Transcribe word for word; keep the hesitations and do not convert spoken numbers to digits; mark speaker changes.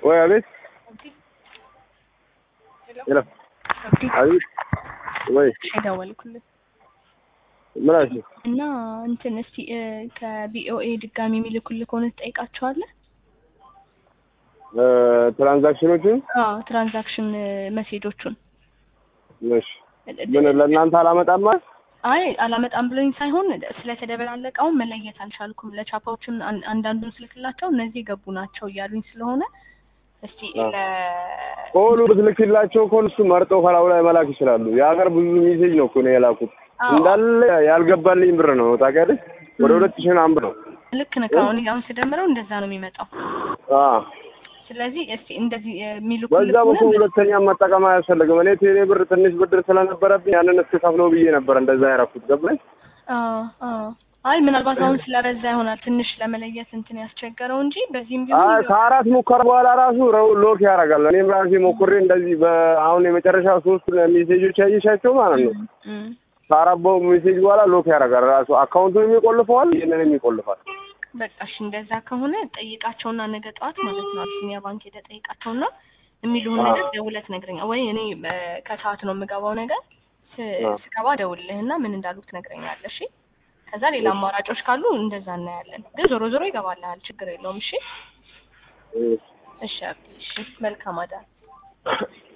Speaker 1: ወይ አቤት ሄሎ አቤት ወይ
Speaker 2: ደወልኩልህ
Speaker 1: ምን አልሽ?
Speaker 2: እና እንትን እስቲ ከቢኦኤ ድጋሚ የሚልኩልህ ከሆነ ትጠይቃቸዋለህ?
Speaker 1: ትራንዛክሽኖቹን
Speaker 2: አዎ ትራንዛክሽን ሜሴጆቹን
Speaker 1: እሺ ምን ለእናንተ አላመጣም ማለት?
Speaker 2: አይ አላመጣም ብሎኝ ሳይሆን ስለተደበላለቀው መለየት አልቻልኩም። ለቻፓዎችን አንዳንዱን ስልክላቸው እነዚህ ገቡ ናቸው እያሉኝ ስለሆነ እስቲ ለ
Speaker 1: ሁሉ ብትልክላቸው ኮልሱ መርጠው ከላው ላይ መላክ ይችላሉ። የሀገር ብዙ ሜሴጅ ነው እኮ ነው የላኩት እንዳለ ያልገባልኝ ብር ነው ታውቂያለሽ? ወደ ሁለት ሺህ ምናምን ብር ነው።
Speaker 2: ልክ ነህ። አሁን ያው ሲደምረው እንደዛ ነው የሚመጣው።
Speaker 1: አዎ
Speaker 2: ስለዚህ እስቲ እንደዚህ የሚልኩ
Speaker 1: በዛ በኩል ሁለተኛ መጠቀም አያስፈልግም። እኔ ቴሌ ብር ትንሽ ብድር ስለነበረብኝ ያንን እስከፍለው ብዬ ነበር እንደዛ ያረኩት ገባኝ።
Speaker 2: አዎ አዎ አይ ምናልባት አሁን ስለበዛ ይሆናል ትንሽ ለመለየት እንትን ያስቸገረው እንጂ በዚህም ቢሆን
Speaker 1: አይ ከአራት ሙከራ በኋላ ራሱ ሎክ ያደርጋል። እኔም ራሴ ሞክሬ እንደዚህ በአሁን የመጨረሻ ሶስት ሜሴጆች ያየሻቸው ማለት ነው ከአራት ሜሴጅ በኋላ ሎክ ያደርጋል ራሱ አካውንቱን የሚቆልፈዋል ይሄንን የሚቆልፋል።
Speaker 2: በቃ እሺ እንደዛ ከሆነ ጠይቃቸውና ነገ ጠዋት ማለት ነው አቢሲኒያ ባንክ ሄደህ ጠይቃቸውና የሚሉን ነገር ደውለህ ትነግረኛለህ ወይ እኔ ከሰዓት ነው የምገባው ነገር ስገባ ደውልልህና ምን እንዳሉት ትነግረኛለህ። እሺ ከዛ ሌላ አማራጮች ካሉ እንደዛ እናያለን። ግን ዞሮ ዞሮ ይገባልሃል ችግር የለውም። እሺ እሺ እሺ መልካም አዳር